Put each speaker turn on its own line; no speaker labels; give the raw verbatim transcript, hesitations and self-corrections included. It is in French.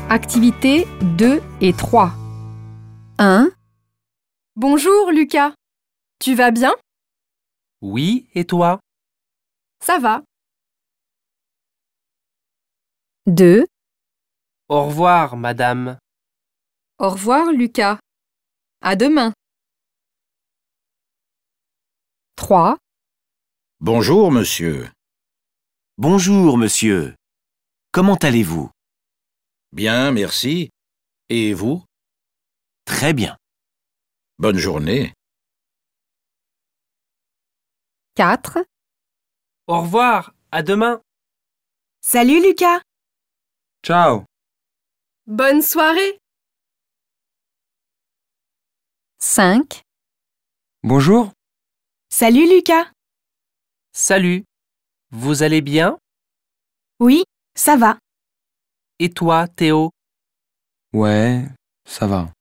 Activités deux et trois. un.
Bonjour Lucas, tu vas bien?
Oui, et toi?
Ça va.
deux.
Au revoir, madame.
Au revoir Lucas. À demain.
trois.
Bonjour, monsieur.
Bonjour, monsieur. Comment allez-vous?
Bien, merci. Et vous?
Très bien.
Bonne journée.
quatre.
Au revoir, à demain.
Salut Lucas.
Ciao.
Bonne soirée.
cinq.
Bonjour.
Salut Lucas.
Salut. Vous allez bien?
Oui, ça va.
Et toi, Théo?
Ouais, ça va.